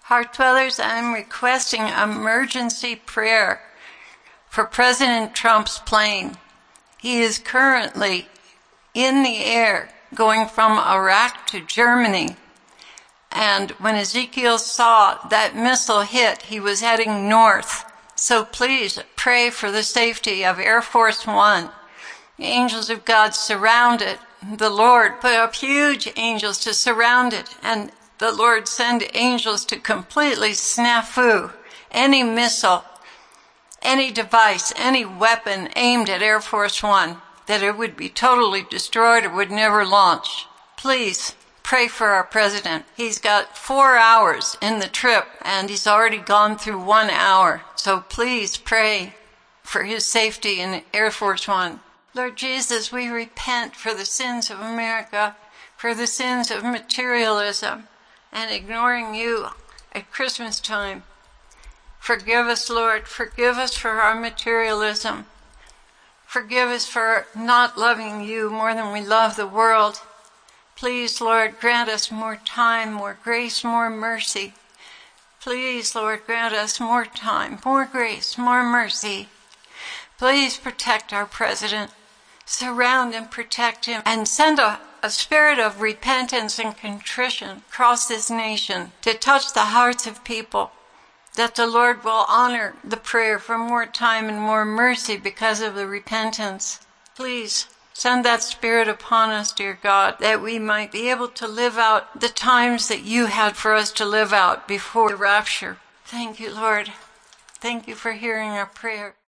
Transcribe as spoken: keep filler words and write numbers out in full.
Heart Dwellers, I'm requesting emergency prayer for President Trump's plane. He is currently in the air going from Iraq to Germany. And when Ezekiel saw that missile hit, he was heading north. So please pray for the safety of Air Force One. The angels of God surround it. The Lord put up huge angels to surround it. And the Lord send angels to completely snafu any missile, any device, any weapon aimed at Air Force One, that it would be totally destroyed or would never launch. Please pray for our president. He's got four hours in the trip, and he's already gone through one hour. So please pray for his safety in Air Force One. Lord Jesus, we repent for the sins of America, for the sins of materialism and ignoring you at Christmas time. Forgive us, Lord. Forgive us for our materialism. Forgive us for not loving you more than we love the world. Please, Lord, grant us more time, more grace, more mercy. Please, Lord, grant us more time, more grace, more mercy. Please protect our president. Surround and protect him, and send a, a spirit of repentance and contrition across this nation to touch the hearts of people, that the Lord will honor the prayer for more time and more mercy because of the repentance. Please send that spirit upon us, dear God, that we might be able to live out the times that you had for us to live out before the rapture. Thank you, Lord. Thank you for hearing our prayer.